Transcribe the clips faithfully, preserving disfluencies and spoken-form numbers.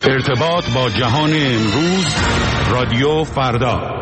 ارتباط با جهان امروز، رادیو فردا.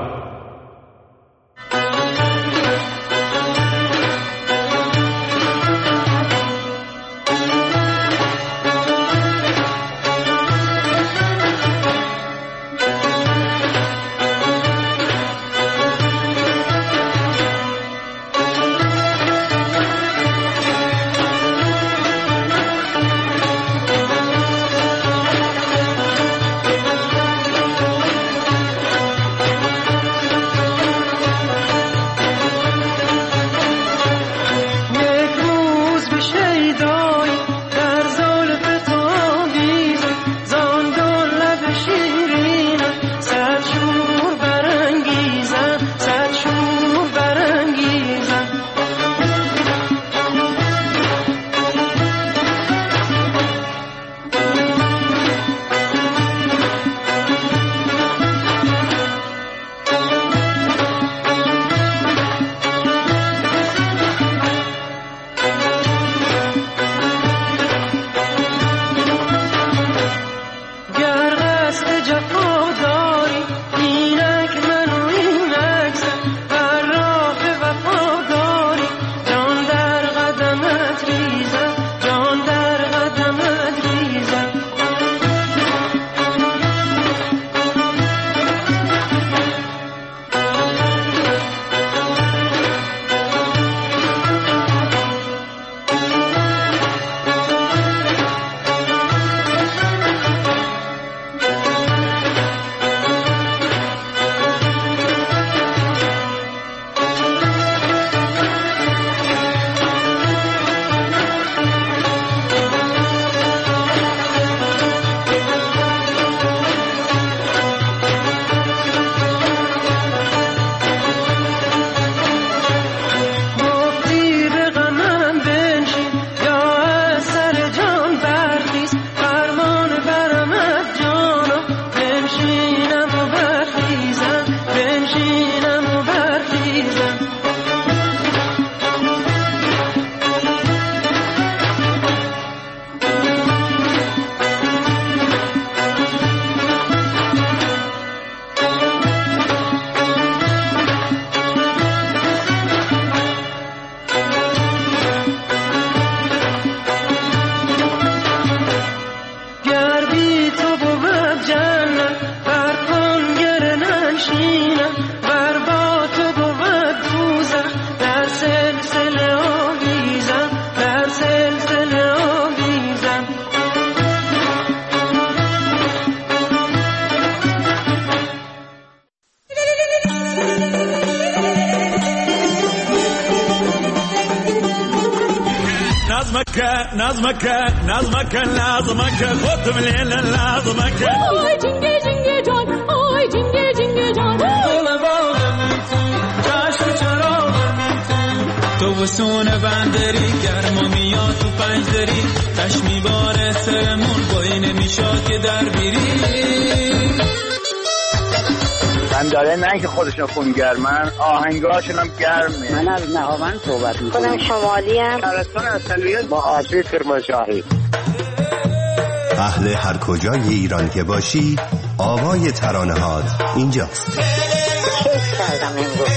نظمك نظمك نظمك خد من هنا نظمك آی جنگه جنگه جان آی جنگه جنگه جان دل باغم تو چشم چراغم تو تو وسون بندری گرما میاد تو پنجدری تش میباره سرمون بایی نمیشاد که در بیری من داره نه که خودشون خونگرمن آهنگاشون هم گرمه. من از نهاوند صحبت میکنم. خودم شمالی ام. ترستان اصلیت با آبی کرمانشاهی. اهل هر کجای ایران که باشی آوای ترانه‌هات اینجاست. کیف کردم امروز.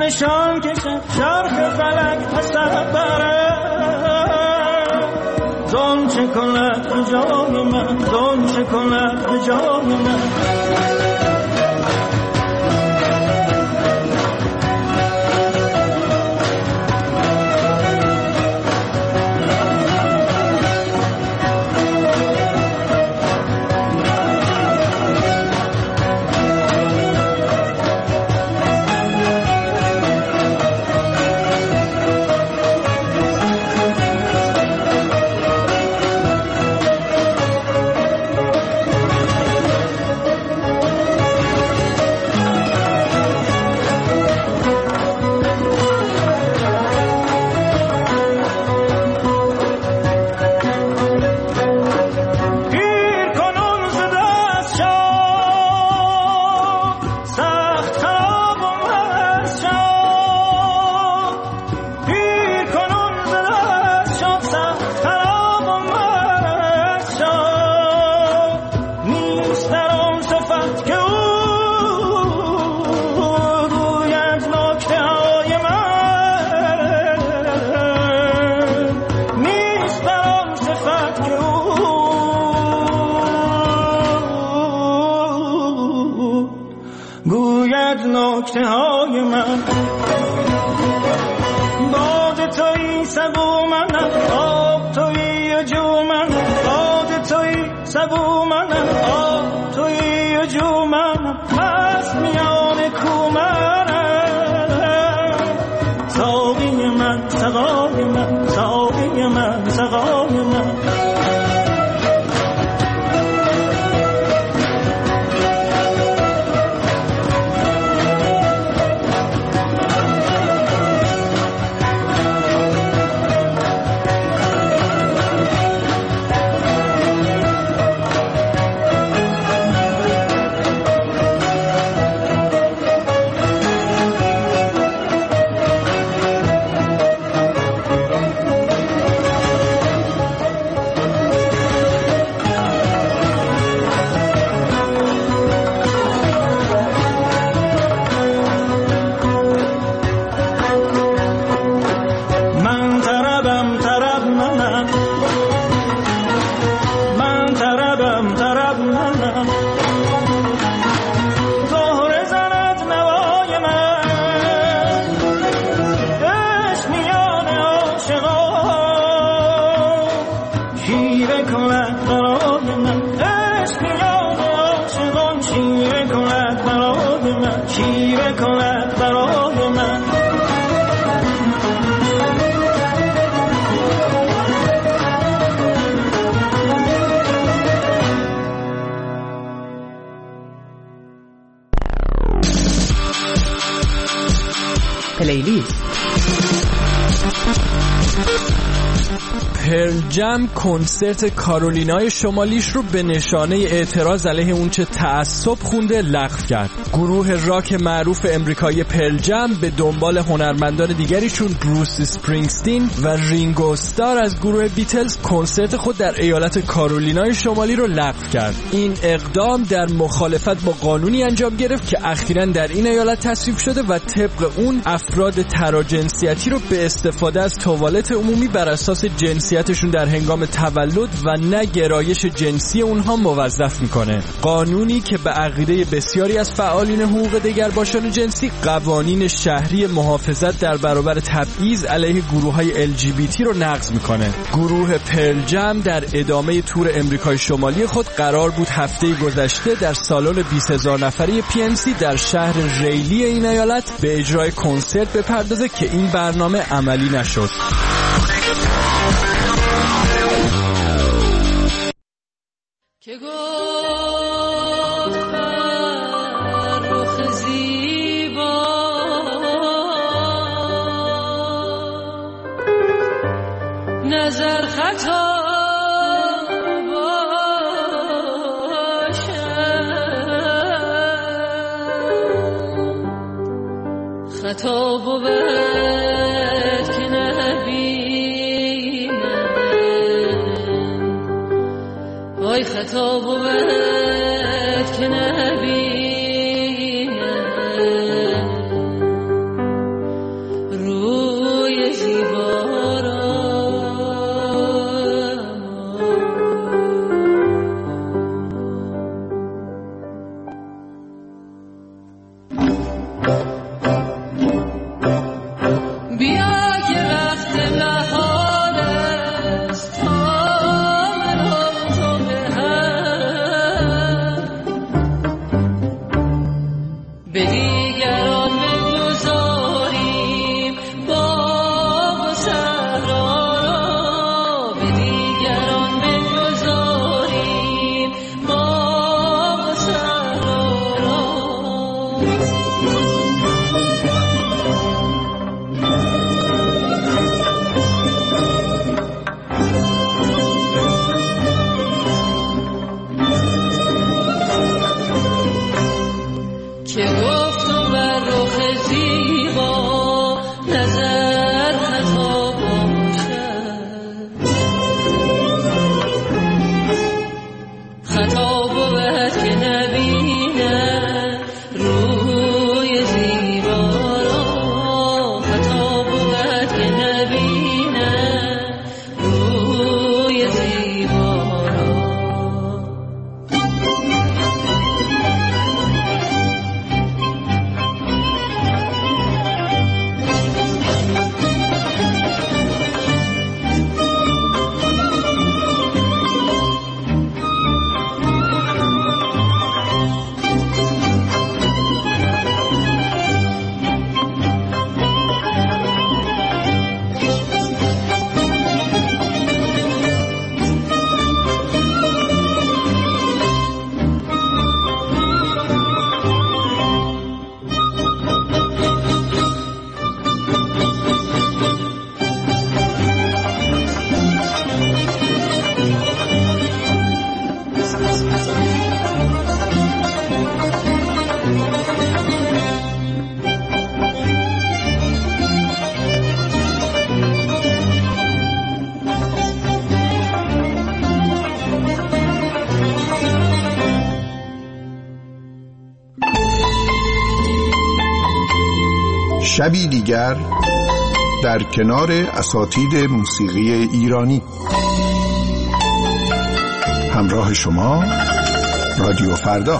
نشان کشد چرخ فلک حسد بره دون چه کند به جای من دون چه کند به جای من نکته های من باد تویی سبو منم آب تویی و جو منم باد تویی سبو منم آب تویی و جو منم مست میان کو منم ساقی من سقای من ساقی من سقای من پلیلیست. پرل جم کنسرت کارولینای شمالیش رو به نشانه اعتراض علیه اونچه تعصب خونده لغو کرد. گروه راک معروف امریکایی پرل جم به دنبال هنرمندان دیگریشون بروس اسپرینگستین و رینگو استار از گروه بیتلز کنسرت خود در ایالت کارولینای شمالی رو لغو کرد. این اقدام در مخالفت با قانونی انجام گرفت که اخیراً در این ایالت تصویب شده و طبق اون افراد تراجنسیتی رو به استفاده از توالت عمومی بر اساس جنسیتشون در هنگام تولد و نه گرایش جنسی اونها موظف میکنه. قانونی که به عقیده بسیاری از فعالین حقوق دگرباشان جنسی قوانین شهری محافظت در برابر تبعیض علیه گروه‌های ال جی بی تی رو نقض میکنه. گروه پرل جم در ادامه تور امریکای شمالی خود قرار بود هفته گذشته در سالن بیست هزار نفره پی ان سی در شهر ریلی این ایالت به اجرای کنسرت بپردازه که این برنامه عملی نشد. که گفت بر رخ زیبا نظر خطا باشد خطا بود که نبینم وای خطا بود که نبینم شبی دیگر در کنار اساتید موسیقی ایرانی. همراه شما رادیو فردا.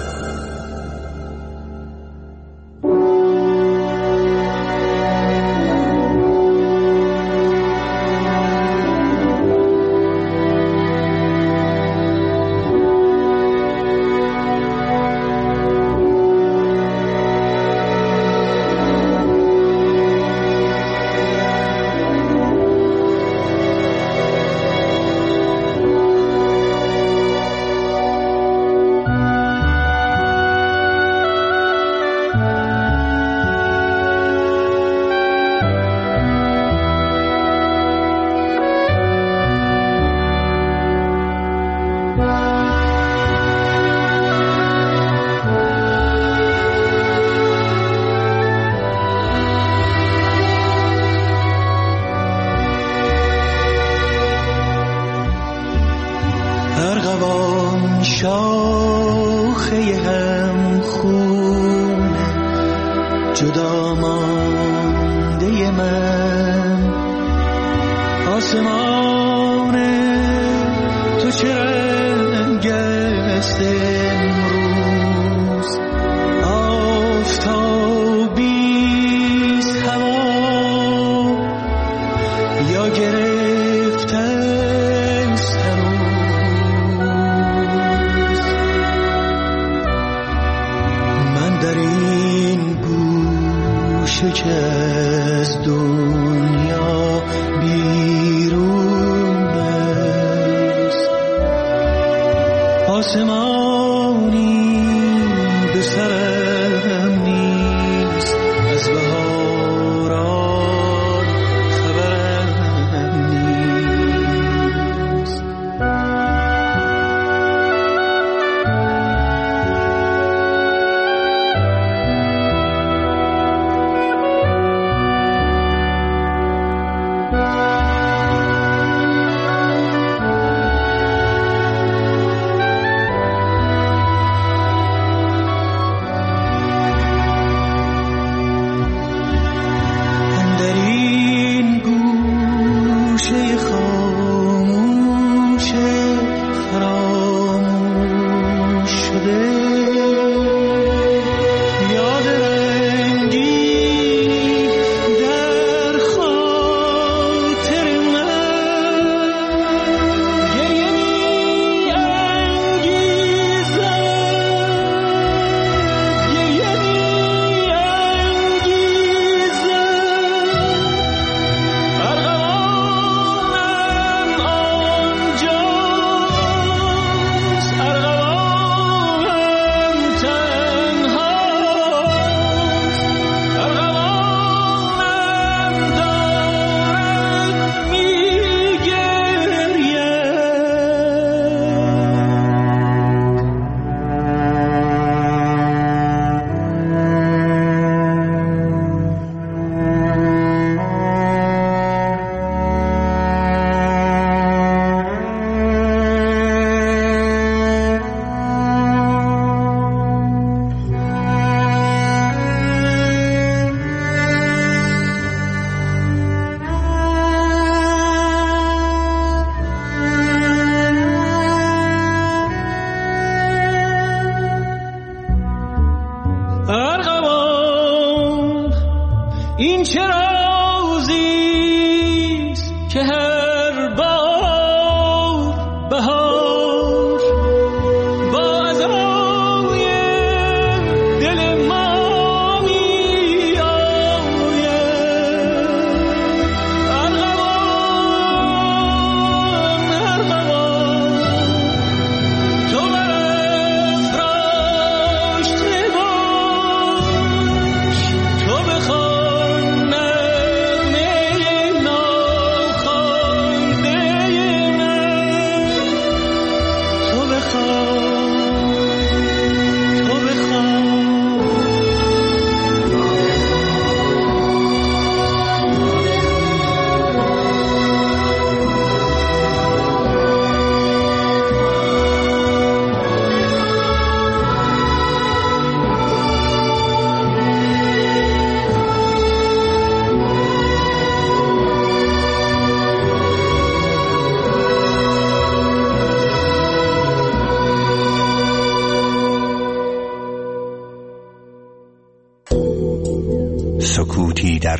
تو بخوان نغمه ناخوان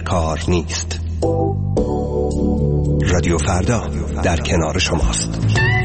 کار نیست. رادیو فردا در کنار شماست.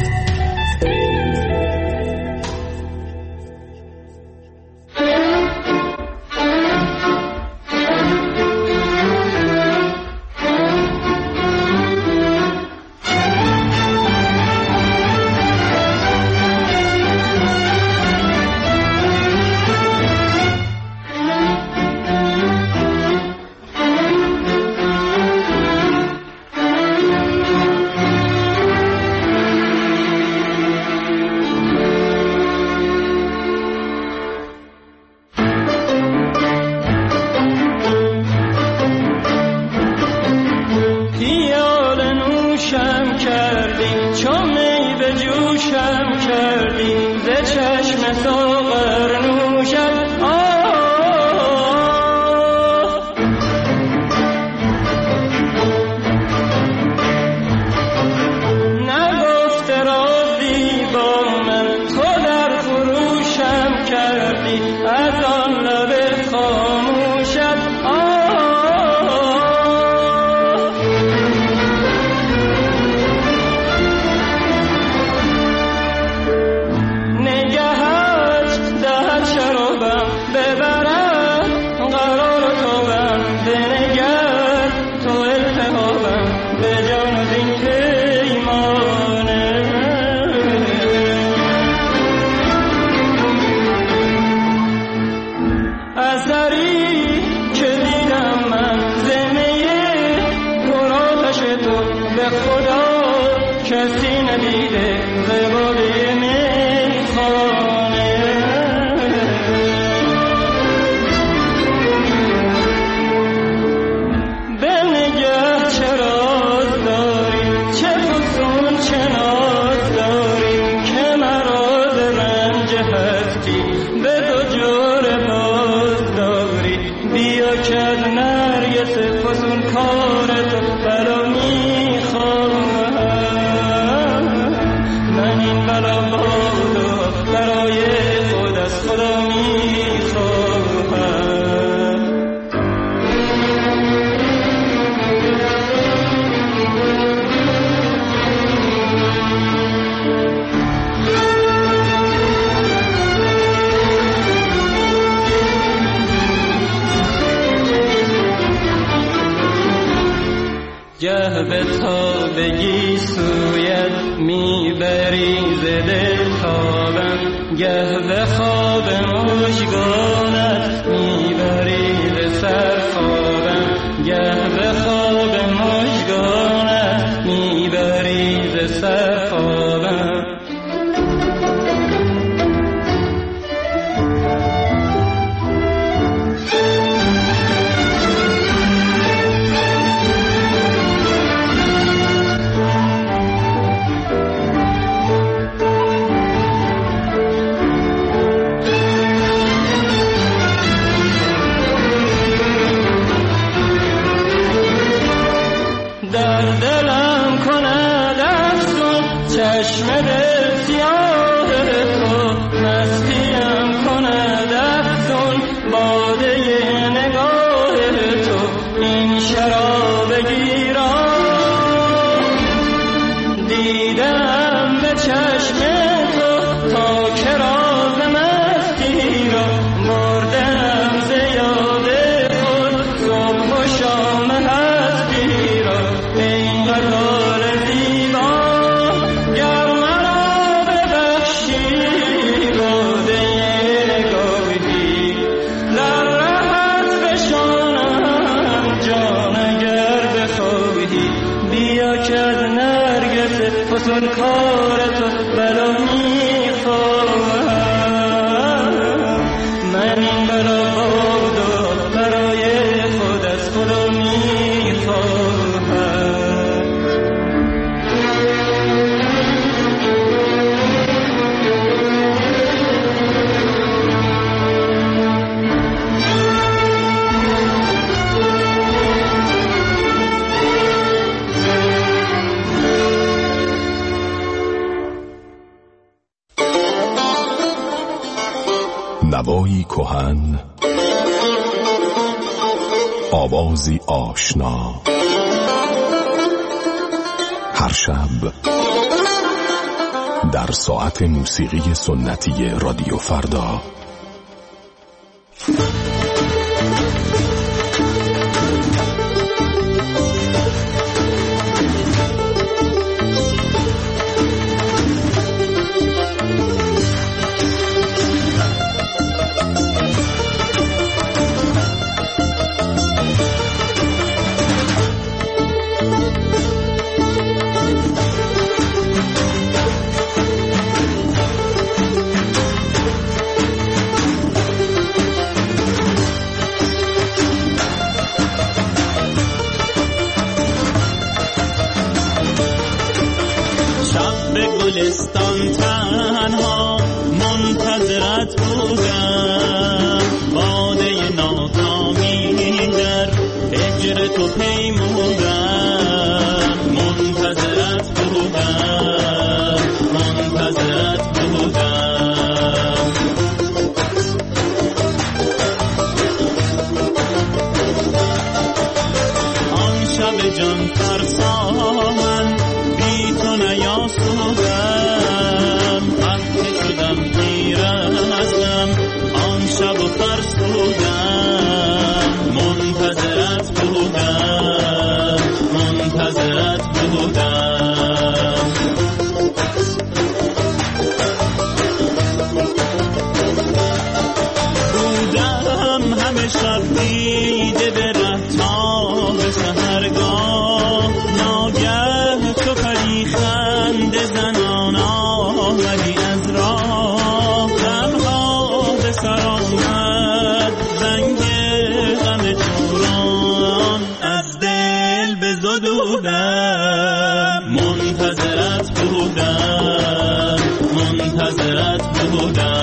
گه به تا بگی سویت میبری ز دل تابم، گه به خواب مژگانت میبری ز سر خوابم، گه به خواب مژگانت میبری ز سر خوابم. نوایی کهن آوازی آشنا، هر شب در ساعت موسیقی سنتی رادیو فردا. گلستان تنها منتظرت بودم، باده ناکامی در هجر تو پیمودم، منتظرت بودم منتظرت بودم. آن شب جان فرسا من بی تو نیاسودم، خسته شدم پیرستم آن شب و فرسودم، منتظرت بودم منتظرت بودم. بودم همه شب دیده به ره تا به سحرگاه، ناگه تو پری خنده زنان آمدی از راه، غمها به سر آمد زنگ غم چوران از دل بزدودم، منتظرت بودم منتظرت بودم.